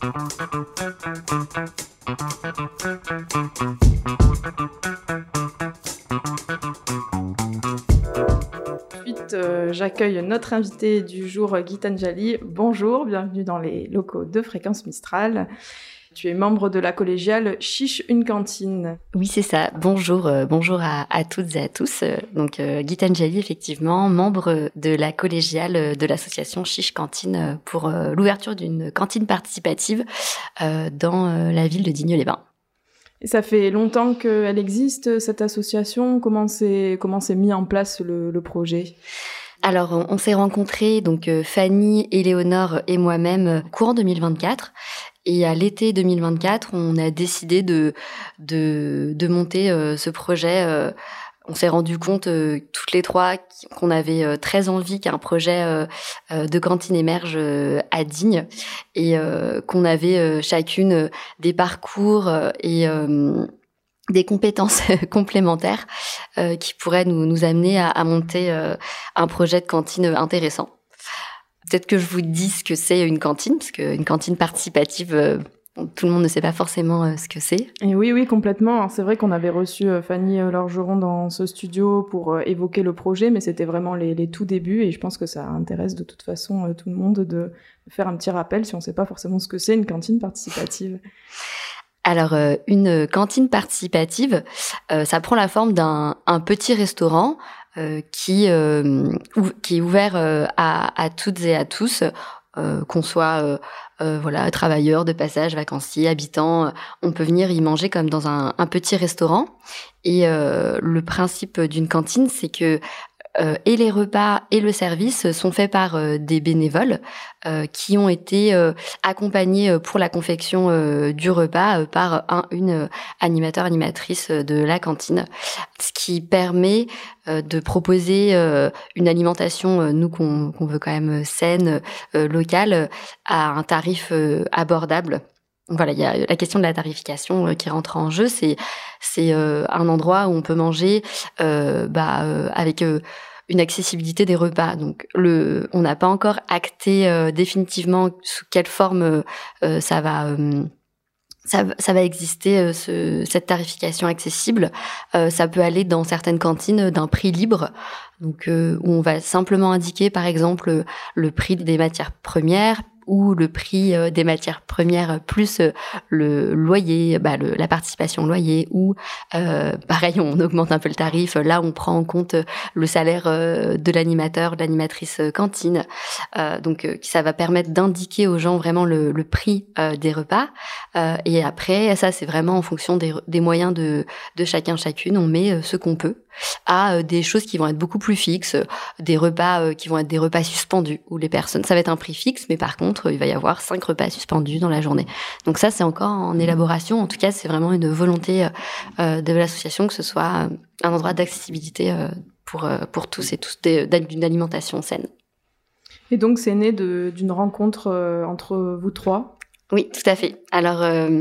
Ensuite, j'accueille notre invité du jour, Gitanjali. Bonjour, bienvenue dans les locaux de Fréquence Mistral. Tu es membre de la collégiale Chiche une cantine. Oui, c'est ça. Bonjour, bonjour à toutes et à tous. Donc, Gitanjali, effectivement, membre de la collégiale de l'association Chiche Cantine pour l'ouverture d'une cantine participative dans la ville de Digne-les-Bains. Et ça fait longtemps qu'elle existe, cette association. Comment s'est mis en place le projet ? Alors, on s'est rencontrés, donc Fanny, Éléonore et moi-même, courant 2024. Et à l'été 2024, on a décidé de monter ce projet. On s'est rendu compte toutes les trois qu'on avait très envie qu'un projet de cantine émerge à Digne et qu'on avait chacune des parcours et des compétences complémentaires qui pourraient nous amener à monter un projet de cantine intéressant. Peut-être que je vous dis ce que c'est une cantine, parce qu'une cantine participative, tout le monde ne sait pas forcément ce que c'est. Et oui, complètement. Alors, c'est vrai qu'on avait reçu Fanny Lorgeron dans ce studio pour évoquer le projet, mais c'était vraiment les tout débuts, et je pense que ça intéresse de toute façon tout le monde de faire un petit rappel si on ne sait pas forcément ce que c'est une cantine participative. Alors, une cantine participative, ça prend la forme d'un petit restaurant qui est ouvert à toutes et à tous, qu'on soit travailleurs de passage, vacanciers, habitants. On peut venir y manger comme dans un petit restaurant. Et le principe d'une cantine, c'est que et les repas et le service sont faits par des bénévoles qui ont été accompagnés pour la confection du repas par une animateur-animatrice de la cantine. Ce qui permet de proposer une alimentation, nous, qu'on veut quand même saine, locale, à un tarif abordable. Voilà, il y a la question de la tarification qui rentre en jeu. C'est un endroit où on peut manger avec une accessibilité des repas. Donc on n'a pas encore acté définitivement sous quelle forme ça va exister, cette tarification accessible. Ça peut aller dans certaines cantines d'un prix libre, donc où on va simplement indiquer par exemple le prix des matières premières ou le prix des matières premières plus le loyer, la participation loyer, ou pareil, on augmente un peu le tarif. Là, on prend en compte le salaire de l'animateur, de l'animatrice cantine. Donc, ça va permettre d'indiquer aux gens vraiment le prix des repas. Et après, ça, c'est vraiment en fonction des moyens de chacune. On met ce qu'on peut à des choses qui vont être beaucoup plus fixes, des repas qui vont être des repas suspendus, où les personnes, ça va être un prix fixe, mais par contre, il va y avoir 5 repas suspendus dans la journée. Donc ça, c'est encore en élaboration. En tout cas, c'est vraiment une volonté de l'association que ce soit un endroit d'accessibilité pour tous et tous, d'une alimentation saine. Et donc, c'est né d'une rencontre entre vous trois ? Oui, tout à fait. Alors,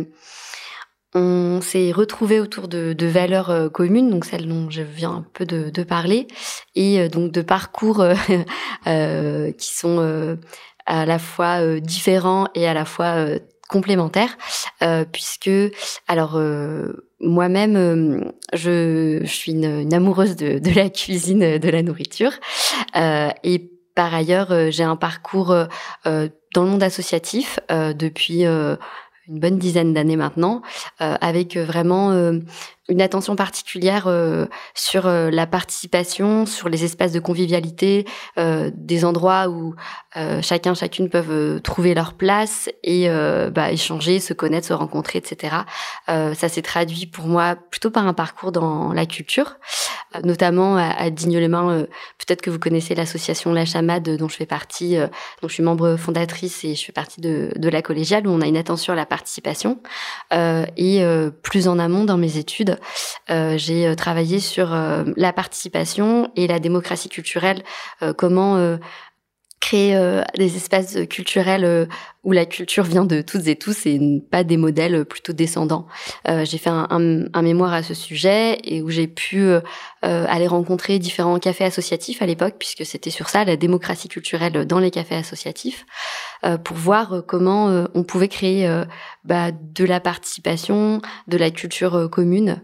on s'est retrouvés autour de valeurs communes, donc celles dont je viens un peu de parler, et donc de parcours qui sont à la fois différents et à la fois complémentaires, puisque alors moi-même je suis une amoureuse de la cuisine, de la nourriture, et par ailleurs j'ai un parcours dans le monde associatif depuis une bonne dizaine d'années maintenant, avec vraiment une attention particulière sur la participation, sur les espaces de convivialité, des endroits où chacune peuvent trouver leur place et échanger, se connaître, se rencontrer, etc. Ça s'est traduit pour moi plutôt par un parcours dans la culture, notamment à Digne-les-Bains. Peut-être que vous connaissez l'association La Chamade dont je fais partie, dont je suis membre fondatrice, et je fais partie de la collégiale, où on a une attention à la participation. Et plus en amont dans mes études, j'ai travaillé sur la participation et la démocratie culturelle, comment créer des espaces culturels où la culture vient de toutes et tous et pas des modèles plutôt descendants. J'ai fait un mémoire à ce sujet et où j'ai pu aller rencontrer différents cafés associatifs à l'époque, puisque c'était sur ça, la démocratie culturelle dans les cafés associatifs, pour voir comment on pouvait créer de la participation, de la culture commune.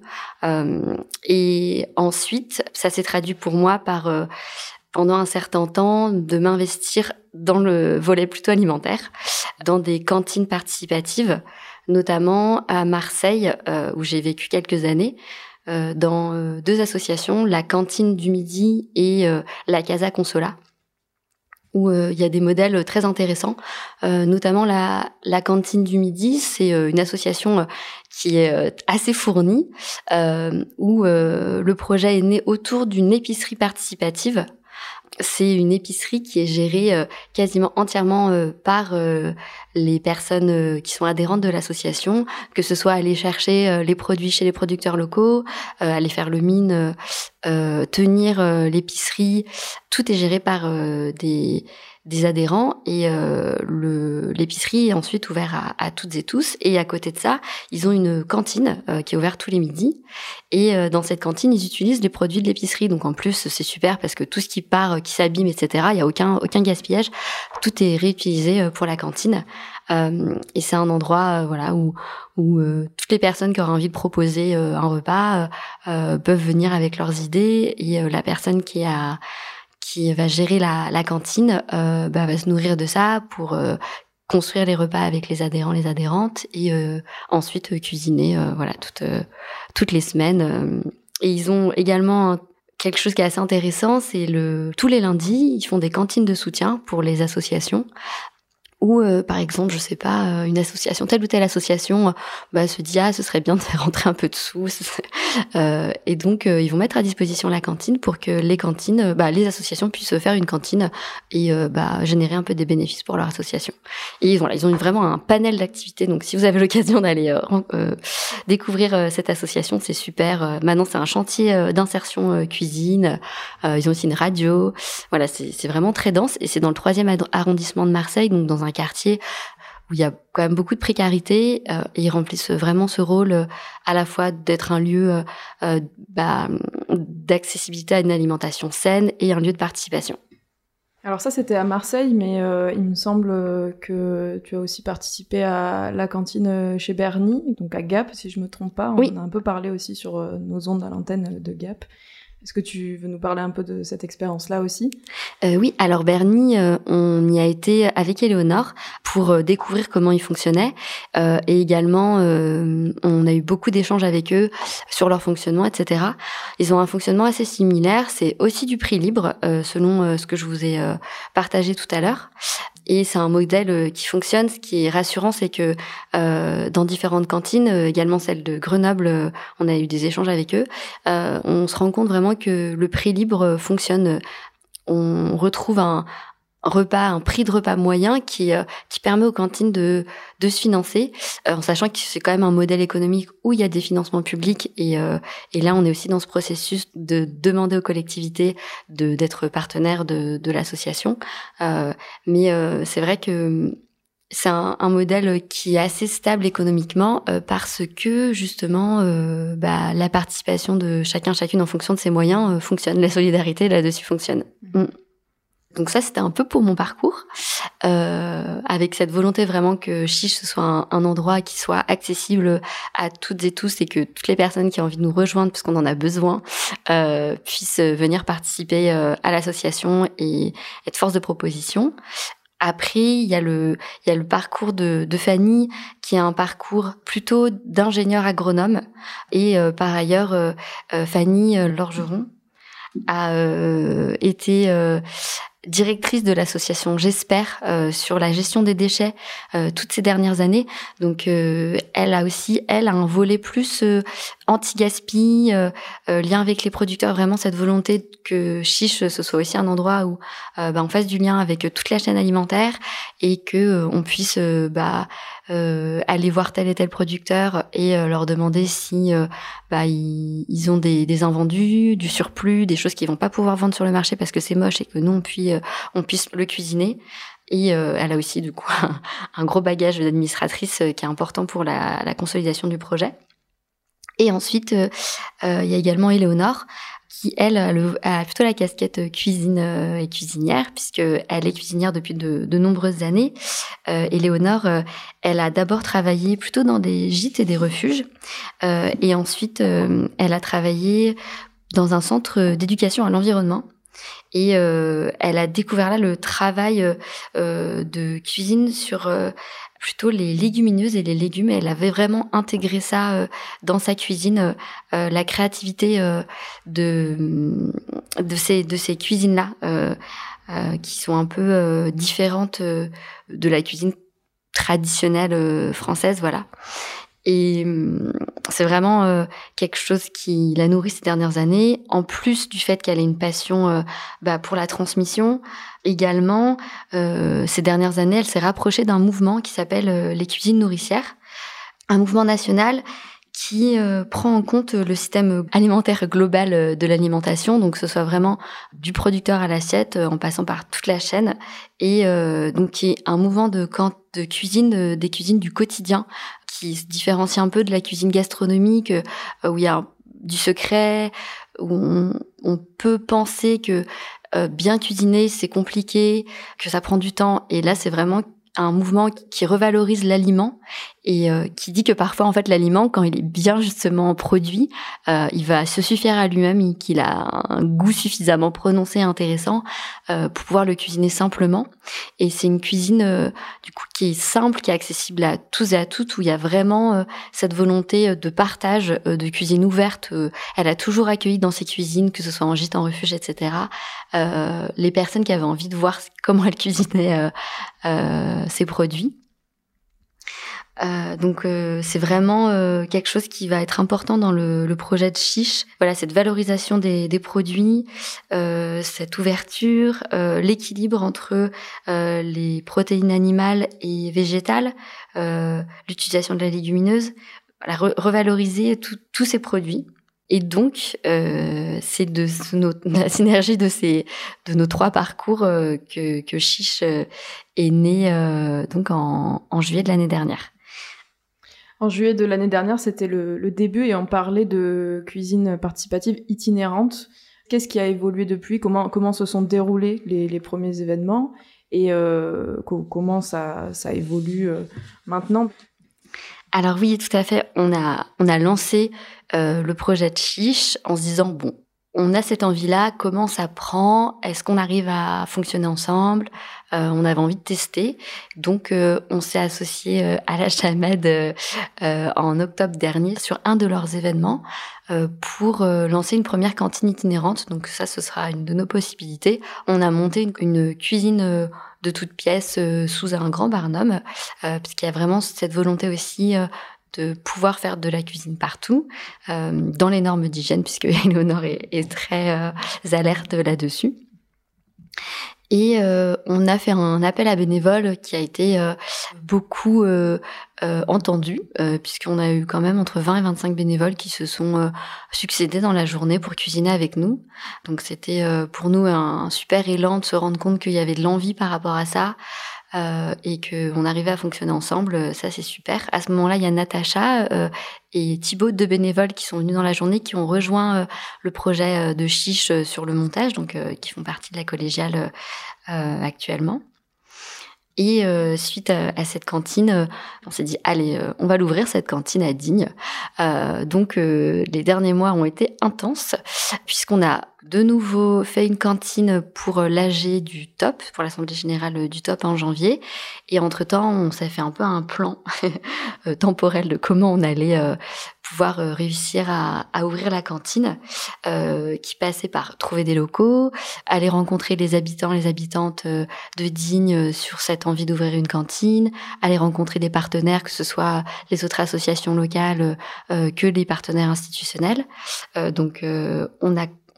Et ensuite, ça s'est traduit pour moi par pendant un certain temps, de m'investir dans le volet plutôt alimentaire, dans des cantines participatives, notamment à Marseille, où j'ai vécu quelques années, dans 2 associations, la Cantine du Midi et la Casa Consola, où il y a des modèles très intéressants, notamment la Cantine du Midi, c'est une association qui est assez fournie, où le projet est né autour d'une épicerie participative. C'est une épicerie qui est gérée quasiment entièrement par les personnes qui sont adhérentes de l'association, que ce soit aller chercher les produits chez les producteurs locaux, aller faire le mine, tenir l'épicerie. Tout est géré par des adhérents et l'épicerie est ensuite ouverte à toutes et tous. Et à côté de ça, ils ont une cantine qui est ouverte tous les midis. Et dans cette cantine, ils utilisent les produits de l'épicerie. Donc en plus, c'est super parce que tout ce qui part, qui s'abîme, etc., il y a aucun gaspillage. Tout est réutilisé pour la cantine. Et c'est un endroit où toutes les personnes qui auraient envie de proposer un repas peuvent venir avec leurs idées. Et la personne qui va gérer la cantine va se nourrir de ça pour construire les repas avec les adhérents, les adhérentes et ensuite cuisiner toutes les semaines. Et ils ont également quelque chose qui est assez intéressant, c'est tous les lundis, ils font des cantines de soutien pour les associations. Ou par exemple, je sais pas, une association, telle ou telle association se dit ce serait bien de faire rentrer un peu de sous, et donc ils vont mettre à disposition la cantine pour que les cantines, les associations puissent faire une cantine et générer un peu des bénéfices pour leur association. Et voilà, ils ont vraiment un panel d'activités. Donc si vous avez l'occasion d'aller découvrir cette association, c'est super. Maintenant, c'est un chantier d'insertion cuisine. Ils ont aussi une radio. Voilà, c'est vraiment très dense et c'est dans le 3e arrondissement de Marseille, donc dans un quartier où il y a quand même beaucoup de précarité et ils remplissent vraiment ce rôle à la fois d'être un lieu d'accessibilité à une alimentation saine et un lieu de participation. Alors ça, c'était à Marseille, mais il me semble que tu as aussi participé à la cantine chez Berny, donc à Gap, si je me trompe pas. Oui. On a un peu parlé aussi sur nos ondes à l'antenne de Gap. Est-ce que tu veux nous parler un peu de cette expérience-là aussi ? Oui, alors Berny, on y a été avec Éléonore pour découvrir comment ils fonctionnaient et également on a eu beaucoup d'échanges avec eux sur leur fonctionnement, etc. Ils ont un fonctionnement assez similaire, c'est aussi du prix libre selon ce que je vous ai partagé tout à l'heure. Et c'est un modèle qui fonctionne. Ce qui est rassurant, c'est que dans différentes cantines, également celle de Grenoble, on a eu des échanges avec eux, on se rend compte vraiment que le prix libre fonctionne. On retrouve un prix de repas moyen qui permet aux cantines de se financer, en sachant que c'est quand même un modèle économique où il y a des financements publics et là on est aussi dans ce processus de demander aux collectivités d'être partenaires de l'association. Mais c'est vrai que c'est un modèle qui est assez stable économiquement parce que justement la participation de chacune en fonction de ses moyens fonctionne. La solidarité là-dessus fonctionne. Donc ça, c'était un peu pour mon parcours, avec cette volonté vraiment que Chiche, ce soit un endroit qui soit accessible à toutes et tous et que toutes les personnes qui ont envie de nous rejoindre, puisqu'on en a besoin, puissent venir participer à l'association et être force de proposition. Après, il y a le parcours de Fanny, qui est un parcours plutôt d'ingénieur agronome. Et par ailleurs, Fanny Lorgeron a été directrice de l'association J'espère sur la gestion des déchets toutes ces dernières années. Donc elle a un volet plus anti-gaspi, lien avec les producteurs, vraiment cette volonté que Chiche ce soit aussi un endroit où on fasse du lien avec toute la chaîne alimentaire et que on puisse aller voir tel et tel producteur et leur demander si ils ont des invendus, du surplus, des choses qu'ils vont pas pouvoir vendre sur le marché parce que c'est moche et que nous on puisse le cuisiner. Et elle a aussi du coup un gros bagage d'administratrice qui est important pour la consolidation du projet. Et ensuite, il y a également Éléonore, qui, elle, a plutôt la casquette cuisine et cuisinière, puisqu'elle est cuisinière depuis de nombreuses années. Éléonore, elle a d'abord travaillé plutôt dans des gîtes et des refuges, et ensuite, elle a travaillé dans un centre d'éducation à l'environnement. Et elle a découvert là le travail de cuisine sur plutôt les légumineuses et les légumes. Elle avait vraiment intégré ça dans sa cuisine, la créativité de ces cuisines-là, qui sont un peu différentes de la cuisine traditionnelle française, voilà. Et c'est vraiment quelque chose qui la nourrit ces dernières années, en plus du fait qu'elle ait une passion pour la transmission. Également, ces dernières années, elle s'est rapprochée d'un mouvement qui s'appelle les cuisines nourricières, un mouvement national qui prend en compte le système alimentaire global de l'alimentation, donc que ce soit vraiment du producteur à l'assiette, en passant par toute la chaîne, et donc qui est un mouvement de cuisine, des cuisines du quotidien, qui se différencie un peu de la cuisine gastronomique, où il y a du secret, où on peut penser que bien cuisiner, c'est compliqué, que ça prend du temps, et là, c'est vraiment un mouvement qui revalorise l'aliment et qui dit que parfois, en fait, l'aliment, quand il est bien justement produit, il va se suffire à lui-même et qu'il a un goût suffisamment prononcé et intéressant pour pouvoir le cuisiner simplement. Et c'est une cuisine, du coup, qui est simple, qui est accessible à tous et à toutes, où il y a vraiment cette volonté de partage, de cuisine ouverte. Elle a toujours accueilli dans ses cuisines, que ce soit en gîte, en refuge, etc., les personnes qui avaient envie de voir comment elle cuisinait ses produits. Donc c'est vraiment quelque chose qui va être important dans le projet de Chiche. Voilà, cette valorisation des produits, cette ouverture, l'équilibre entre les protéines animales et végétales, l'utilisation de la légumineuse, voilà, revaloriser tous ces produits. Et donc, c'est de la synergie de nos trois parcours que Chiche est né donc en juillet de l'année dernière. En juillet de l'année dernière, c'était le début et on parlait de cuisine participative itinérante. Qu'est-ce qui a évolué depuis ? Comment se sont déroulés les premiers événements et comment ça évolue maintenant ? Alors oui, tout à fait. On a lancé le projet de Chiche en se disant bon, on a cette envie-là, comment ça prend ? Est-ce qu'on arrive à fonctionner ensemble ? On avait envie de tester, donc on s'est associé à la Chamade en octobre dernier sur un de leurs événements pour lancer une première cantine itinérante. Donc ça, ce sera une de nos possibilités. On a monté une cuisine de toutes pièces sous un grand barnum, puisqu'il y a vraiment cette volonté aussi de pouvoir faire de la cuisine partout, dans les normes d'hygiène, puisque Éléonore est très alerte là-dessus. Et on a fait un appel à bénévoles qui a été beaucoup entendu, puisqu'on a eu quand même entre 20 et 25 bénévoles qui se sont succédés dans la journée pour cuisiner avec nous. Donc c'était pour nous un super élan de se rendre compte qu'il y avait de l'envie par rapport à ça, et qu'on arrivait à fonctionner ensemble. Ça, c'est super. À ce moment-là, il y a Natacha et Thibaut, deux bénévoles qui sont venus dans la journée, qui ont rejoint le projet de Chiche sur le montage, donc qui font partie de la collégiale actuellement. Et suite à cette cantine, on s'est dit, allez, on va l'ouvrir, cette cantine à Digne. Donc, les derniers mois ont été intenses, puisqu'on a de nouveau fait une cantine pour l'AG du TOP, pour l'Assemblée Générale du TOP en janvier. Et entre-temps, on s'est fait un peu un plan temporel de comment on allait pouvoir réussir à ouvrir la cantine, qui passait par trouver des locaux, aller rencontrer les habitants, les habitantes de Digne sur cette envie d'ouvrir une cantine, aller rencontrer des partenaires, que ce soit les autres associations locales que les partenaires institutionnels. Donc on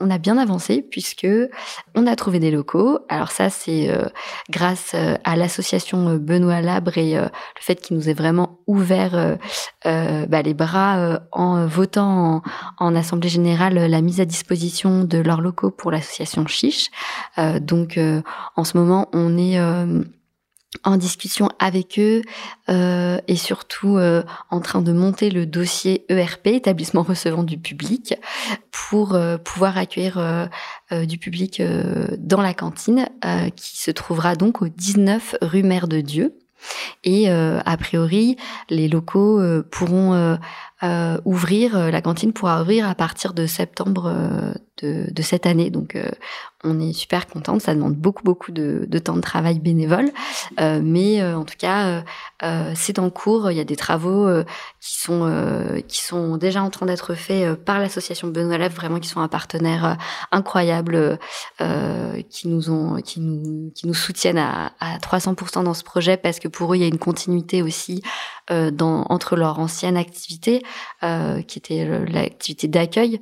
on a bien avancé puisque on a trouvé des locaux. Alors ça, c'est grâce à l'association Benoît Labre et le fait qu'il nous ait vraiment ouvert les bras en votant en Assemblée Générale la mise à disposition de leurs locaux pour l'association Chiche. Donc en ce moment, on est en discussion avec eux et surtout en train de monter le dossier ERP, établissement recevant du public, pour pouvoir accueillir du public dans la cantine qui se trouvera donc au 19 rue Mère de Dieu. Et a priori, les locaux pourront ouvrir, la cantine pourra ouvrir à partir de septembre de cette année. Donc on est super contente, ça demande beaucoup de temps de travail bénévole, mais en tout cas c'est en cours. Il y a des travaux qui sont déjà en train d'être faits par l'association Benoît Labre, vraiment qui sont un partenaire incroyable, qui nous soutiennent à 300% dans ce projet, parce que pour eux il y a une continuité aussi entre leur ancienne activité qui était l'activité d'accueil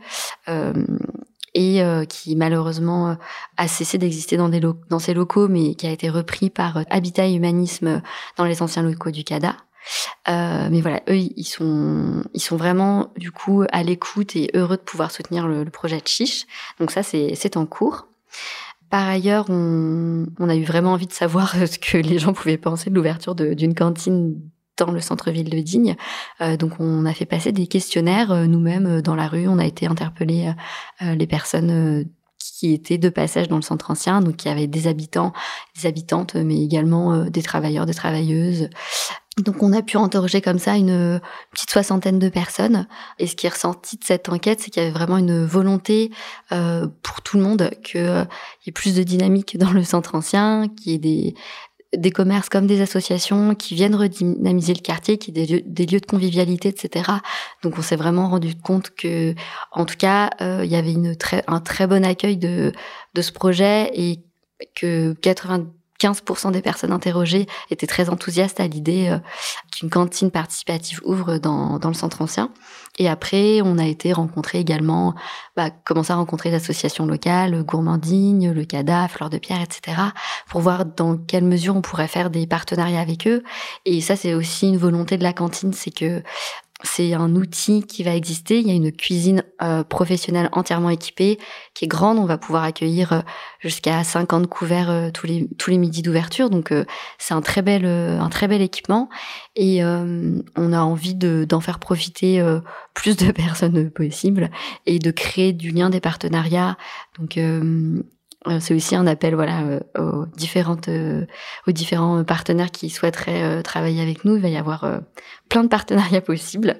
et qui malheureusement a cessé d'exister dans ces locaux, mais qui a été repris par Habitat et Humanisme dans les anciens locaux du CADA. Mais voilà, eux, ils sont vraiment du coup à l'écoute et heureux de pouvoir soutenir le projet de Chiche. Donc ça, c'est en cours. Par ailleurs, on a eu vraiment envie de savoir ce que les gens pouvaient penser de l'ouverture d'une cantine dans le centre-ville de Digne. Donc on a fait passer des questionnaires nous-mêmes dans la rue. On a été interpeller les personnes qui étaient de passage dans le centre ancien, donc il y avait des habitants, des habitantes, mais également des travailleurs, des travailleuses. Donc on a pu interroger comme ça une petite 60aine de personnes. Et ce qui est ressorti de cette enquête, c'est qu'il y avait vraiment une volonté pour tout le monde qu'il y ait plus de dynamique dans le centre ancien, qu'il y ait des commerces comme des associations qui viennent redynamiser le quartier, qui est des lieux de convivialité, etc. Donc on s'est vraiment rendu compte que, en tout cas, il y avait un très bon accueil de ce projet, et que 95% des personnes interrogées étaient très enthousiastes à l'idée qu'une cantine participative ouvre dans le centre ancien. Et après, on a été commencer à rencontrer l'association locale, Gourmandigne, le CADA, Fleur de Pierre, etc., pour voir dans quelle mesure on pourrait faire des partenariats avec eux. Et ça, c'est aussi une volonté de la cantine, c'est que c'est un outil qui va exister. Il y a une cuisine professionnelle entièrement équipée, qui est grande. On va pouvoir accueillir jusqu'à 50 couverts tous les midis d'ouverture. Donc c'est un très bel équipement. Et on a envie d'en faire profiter plus de personnes possible, et de créer du lien, des partenariats. Donc c'est aussi un appel aux différents partenaires qui souhaiteraient travailler avec nous. Il va y avoir plein de partenariats possibles.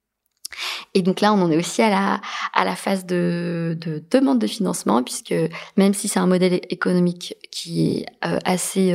Et donc là, on en est aussi à la phase de demande de financement, puisque même si c'est un modèle économique qui est assez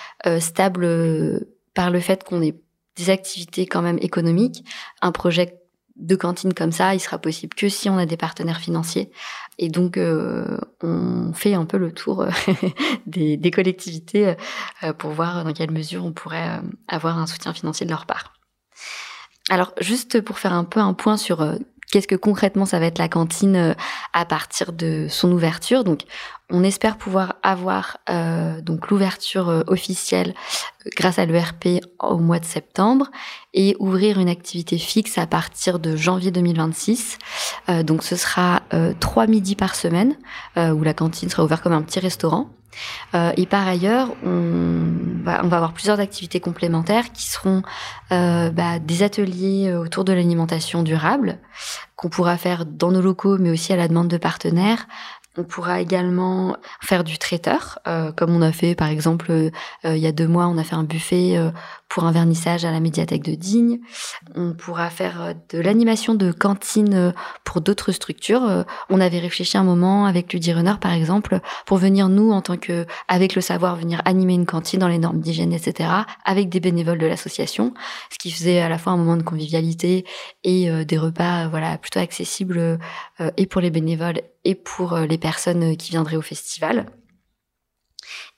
stable par le fait qu'on ait des activités quand même économiques, un projet de cantine comme ça, il sera possible que si on a des partenaires financiers. Et donc, on fait un peu le tour des collectivités pour voir dans quelle mesure on pourrait avoir un soutien financier de leur part. Alors, juste pour faire un peu un point sur qu'est-ce que concrètement ça va être la cantine à partir de son ouverture. Donc, on espère pouvoir avoir donc l'ouverture officielle grâce à l'ERP au mois de septembre, et ouvrir une activité fixe à partir de janvier 2026. Donc ce sera 3 midis par semaine où la cantine sera ouverte comme un petit restaurant. Et par ailleurs, on va avoir plusieurs activités complémentaires qui seront des ateliers autour de l'alimentation durable qu'on pourra faire dans nos locaux, mais aussi à la demande de partenaires. On pourra également faire du traiteur, comme on a fait par exemple il y a 2 mois, on a fait un buffet pour un vernissage à la médiathèque de Digne. On pourra faire de l'animation de cantine pour d'autres structures. On avait réfléchi un moment avec Ludirunner par exemple, pour venir nous, en tant que, avec le savoir, venir animer une cantine dans les normes d'hygiène, etc., avec des bénévoles de l'association, ce qui faisait à la fois un moment de convivialité et des repas plutôt accessibles et pour les bénévoles et pour les personnes qui viendraient au festival.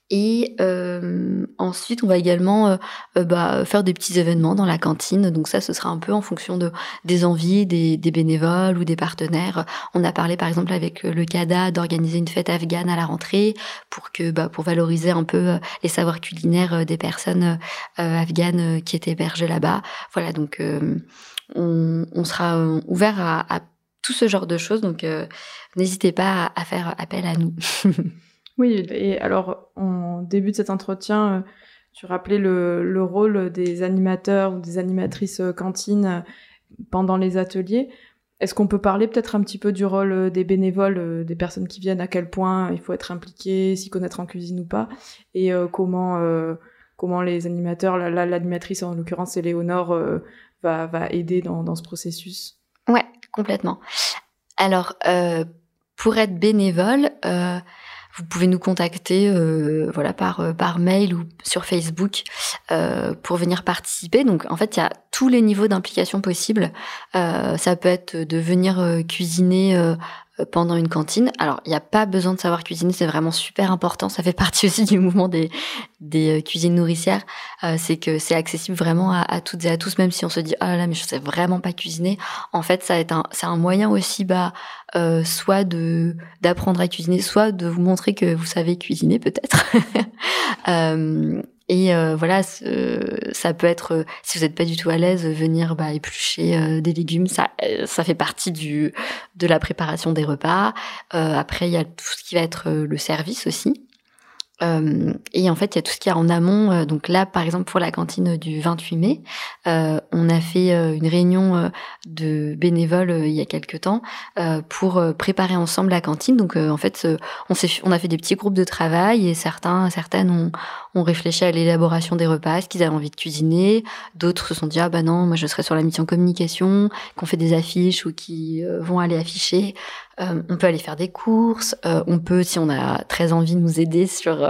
Et ensuite, on va également faire des petits événements dans la cantine. Donc ça, ce sera un peu en fonction des envies des bénévoles ou des partenaires. On a parlé par exemple avec le CADA d'organiser une fête afghane à la rentrée pour valoriser un peu les savoirs culinaires des personnes afghanes qui étaient hébergées là-bas. Voilà, donc on sera ouvert à tout ce genre de choses. Donc n'hésitez pas à faire appel à nous. Oui, et alors, en début de cet entretien, tu rappelais le rôle des animateurs ou des animatrices cantine pendant les ateliers. Est-ce qu'on peut parler peut-être un petit peu du rôle des bénévoles, des personnes qui viennent, à quel point il faut être impliqué, s'y connaître en cuisine ou pas, et comment les animateurs, l'animatrice en l'occurrence Éléonore, va aider dans ce processus? Ouais, complètement. Alors, pour être bénévole, vous pouvez nous contacter par mail ou sur Facebook pour venir participer. Donc en fait, il y a tous les niveaux d'implication possibles. Ça peut être de venir cuisiner pendant une cantine. Alors, il n'y a pas besoin de savoir cuisiner, c'est vraiment super important. Ça fait partie aussi du mouvement des cuisines nourricières. C'est que c'est accessible vraiment à toutes et à tous, même si on se dit « Ah là, mais je sais vraiment pas cuisiner ». En fait, c'est un moyen aussi soit d'apprendre à cuisiner, soit de vous montrer que vous savez cuisiner peut-être. Ça peut être, si vous n'êtes pas du tout à l'aise, venir éplucher des légumes. Ça fait partie de la préparation des repas. Après, il y a tout ce qui va être le service aussi. Et en fait, il y a tout ce qu'il y a en amont. Donc là, par exemple, pour la cantine du 28 mai, on a fait une réunion de bénévoles il y a quelques temps pour préparer ensemble la cantine. Donc en fait, on a fait des petits groupes de travail et certaines ont réfléchi à l'élaboration des repas, ce qu'ils avaient envie de cuisiner. D'autres se sont dit « Ah bah non, moi je serai sur la mission communication », qu'on fait des affiches ou qui vont aller afficher. On peut aller faire des courses, on peut, si on a très envie, nous aider sur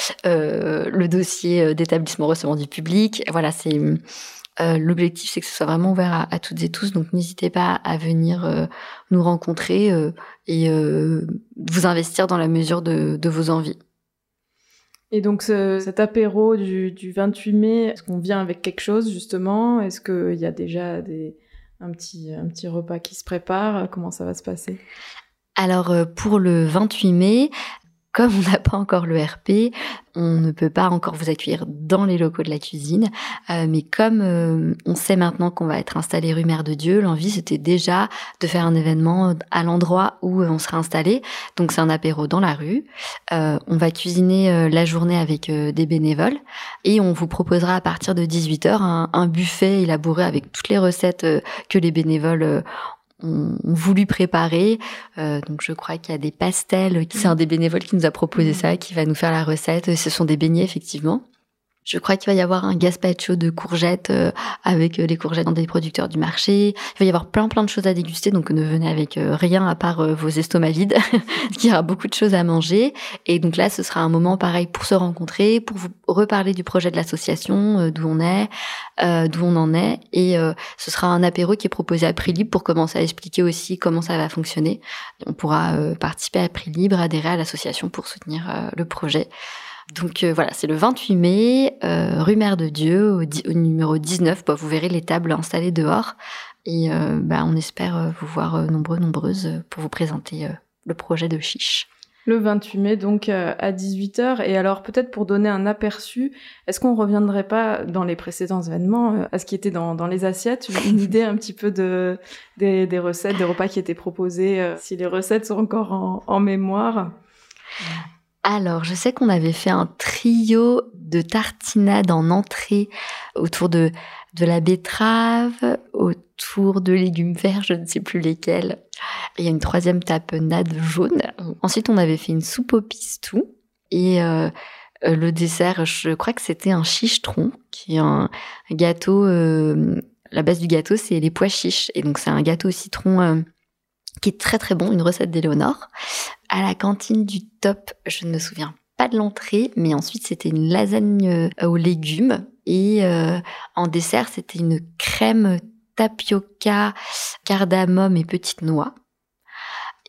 le dossier d'établissement recevant du public. Voilà, c'est l'objectif, c'est que ce soit vraiment ouvert à toutes et tous. Donc n'hésitez pas à venir nous rencontrer et vous investir dans la mesure de vos envies. Et donc cet apéro du 28 mai, est-ce qu'on vient avec quelque chose justement? Est-ce qu'il y a déjà un petit repas qui se prépare? Comment ça va se passer? Alors pour le 28 mai, comme on n'a pas encore le RP, on ne peut pas encore vous accueillir dans les locaux de la cuisine. Mais comme on sait maintenant qu'on va être installé rue Mère de Dieu, l'envie c'était déjà de faire un événement à l'endroit où on sera installé. Donc c'est un apéro dans la rue. On va cuisiner la journée avec des bénévoles et on vous proposera à partir de 18h un buffet élaboré avec toutes les recettes que les bénévoles ont voulu préparer. Donc je crois qu'il y a des pastels, c'est un des bénévoles qui nous a proposé ça, qui va nous faire la recette. Ce sont des beignets effectivement. Je crois qu'il va y avoir un gazpacho de courgettes avec les courgettes des producteurs du marché. Il va y avoir plein de choses à déguster, donc ne venez avec rien à part vos estomacs vides. Il y aura beaucoup de choses à manger. Et donc là, ce sera un moment pareil pour se rencontrer, pour vous reparler du projet de l'association, d'où on en est. Et ce sera un apéro qui est proposé à prix libre pour commencer à expliquer aussi comment ça va fonctionner. On pourra participer à prix libre, adhérer à l'association pour soutenir le projet. Donc voilà, c'est le 28 mai, rue Mère de Dieu, au numéro 19. Vous verrez les tables installées dehors. Et on espère vous voir nombreuses pour vous présenter le projet de Chiche. Le 28 mai, donc à 18h. Et alors, peut-être pour donner un aperçu, est-ce qu'on reviendrait pas dans les précédents événements à ce qui était dans les assiettes, une idée un petit peu des recettes, des repas qui étaient proposés, si les recettes sont encore en mémoire? Alors, je sais qu'on avait fait un trio de tartinades en entrée autour de la betterave, autour de légumes verts, je ne sais plus lesquels. Et il y a une troisième tapenade jaune. Ensuite, on avait fait une soupe au pistou. Et le dessert, je crois que c'était un chiche-tron, qui est un gâteau... la base du gâteau, c'est les pois chiches. Et donc, c'est un gâteau au citron... qui est très très bon, une recette d'Éléonore. À la cantine du Top, je ne me souviens pas de l'entrée, mais ensuite c'était une lasagne aux légumes et en dessert c'était une crème tapioca, cardamome et petites noix.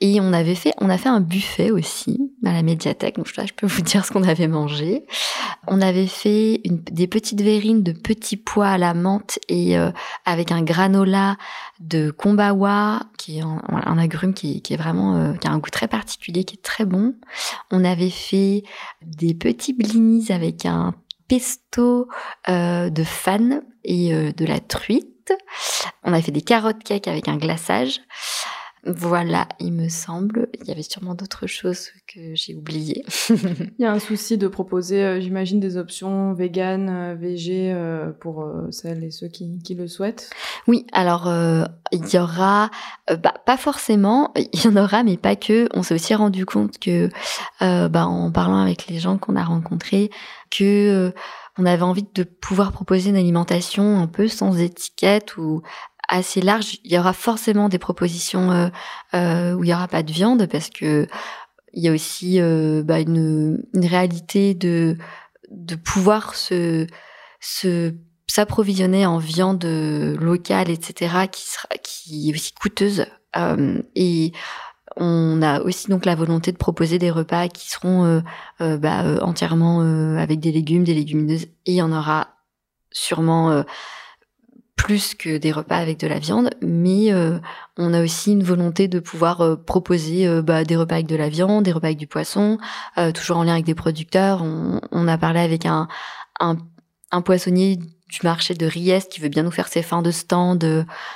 Et on a fait un buffet aussi à la médiathèque, donc là je peux vous dire ce qu'on avait mangé. On avait fait des petites verrines de petits pois à la menthe et avec un granola de kombawa, qui est un agrume qui est vraiment qui a un goût très particulier, qui est très bon. On avait fait des petits blinis avec un pesto de fan et de la truite. On a fait des carottes cake avec un glaçage. Voilà, il me semble. Il y avait sûrement d'autres choses que j'ai oubliées. Il y a un souci de proposer, j'imagine, des options véganes, végé pour celles et ceux qui le souhaitent. Oui, alors il y aura, pas forcément, il y en aura, mais pas que. On s'est aussi rendu compte que, en parlant avec les gens qu'on a rencontrés, que on avait envie de pouvoir proposer une alimentation un peu sans étiquette ou assez large. Il y aura forcément des propositions où il y aura pas de viande, parce que il y a aussi une réalité de pouvoir s'approvisionner en viande locale, etc., qui est aussi coûteuse. Et on a aussi donc la volonté de proposer des repas qui seront entièrement avec des légumes, des légumineuses, et il y en aura sûrement plus que des repas avec de la viande, mais on a aussi une volonté de pouvoir proposer des repas avec de la viande, des repas avec du poisson, toujours en lien avec des producteurs. On a parlé avec un poissonnier du marché de Riest qui veut bien nous faire ses fins de stand,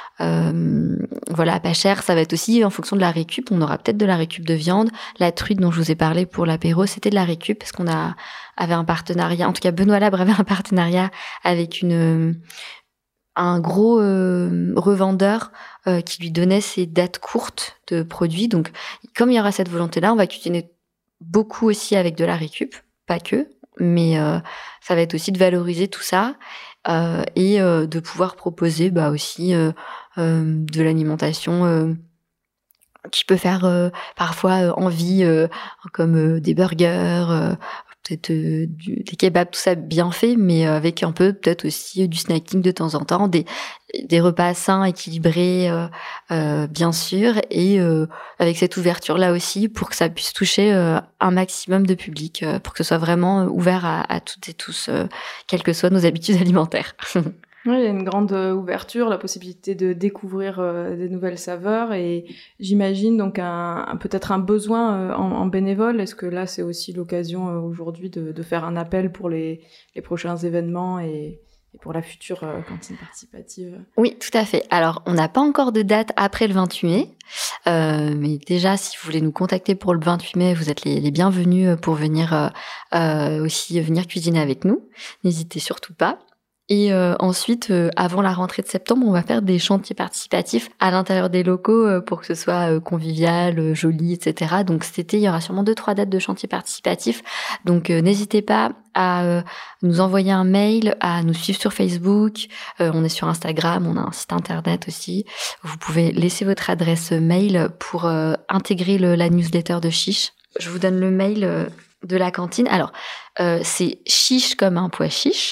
pas cher. Ça va être aussi en fonction de la récup. On aura peut-être de la récup de viande. La truite dont je vous ai parlé pour l'apéro, c'était de la récup, parce qu'on avait un partenariat. En tout cas, Benoît Labre avait un partenariat avec un gros revendeur qui lui donnait ses dates courtes de produits. Donc, comme il y aura cette volonté-là, on va cuisiner beaucoup aussi avec de la récup, pas que, mais ça va être aussi de valoriser tout ça et de pouvoir proposer aussi de l'alimentation qui peut faire parfois envie, comme des burgers, peut-être des kebabs, tout ça bien fait, mais avec un peu peut-être aussi du snacking de temps en temps, des repas sains, équilibrés, bien sûr, et avec cette ouverture là aussi pour que ça puisse toucher un maximum de public, pour que ce soit vraiment ouvert à toutes et tous, quelles que soient nos habitudes alimentaires. Oui, il y a une grande ouverture, la possibilité de découvrir des nouvelles saveurs, et j'imagine donc peut-être un besoin en bénévole. Est-ce que là, c'est aussi l'occasion aujourd'hui de faire un appel pour les prochains événements et pour la future cantine participative? Oui, tout à fait. Alors, on n'a pas encore de date après le 28 mai, mais déjà, si vous voulez nous contacter pour le 28 mai, vous êtes les bienvenus pour venir aussi venir cuisiner avec nous. N'hésitez surtout pas. Et ensuite, avant la rentrée de septembre, on va faire des chantiers participatifs à l'intérieur des locaux pour que ce soit convivial, joli, etc. Donc cet été, il y aura sûrement 2-3 dates de chantiers participatifs. Donc n'hésitez pas à nous envoyer un mail, à nous suivre sur Facebook. On est sur Instagram, on a un site internet aussi. Vous pouvez laisser votre adresse mail pour intégrer la newsletter de Chiche. Je vous donne le mail de la cantine. Alors, c'est chiche comme un pois chiche.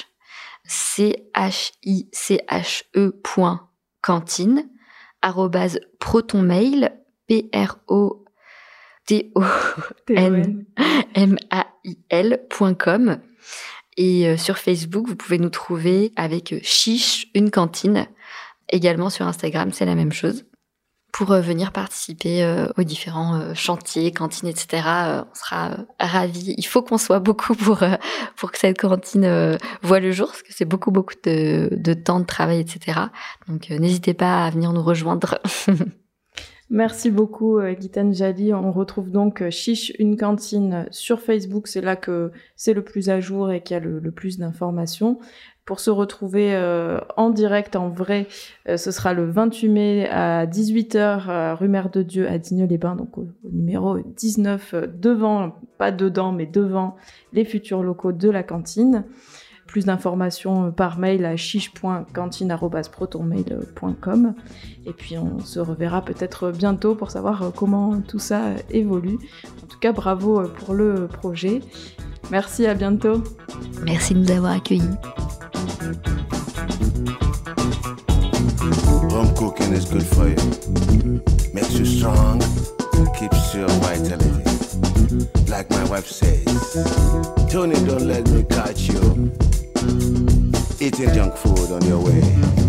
chiche.cantine @protonmail protonmail.com. Et sur Facebook, vous pouvez nous trouver avec Chiche, une cantine. Également sur Instagram, c'est la même chose. Pour venir participer aux différents chantiers, cantines, etc. On sera ravis. Il faut qu'on soit beaucoup pour que cette cantine voie le jour, parce que c'est beaucoup de temps de travail, etc. Donc n'hésitez pas à venir nous rejoindre. Merci beaucoup Gitane Djali. On retrouve donc Chiche, une cantine sur Facebook. C'est là que c'est le plus à jour et qu'il y a le plus d'informations. Pour se retrouver en direct, en vrai, ce sera le 28 mai à 18h, rue Mère de Dieu à Digne-les-Bains, donc au numéro 19, devant, pas dedans, mais devant les futurs locaux de la cantine. Plus d'informations par mail à chiche.cantine@protonmail.com. Et puis on se reverra peut-être bientôt pour savoir comment tout ça évolue. En tout cas, bravo pour le projet. Merci, à bientôt. Merci de nous avoir accueillis. Rum cooking is good for you. Makes you strong, keeps your vitality. Like my wife says, Tony, don't let me catch you eating junk food on your way.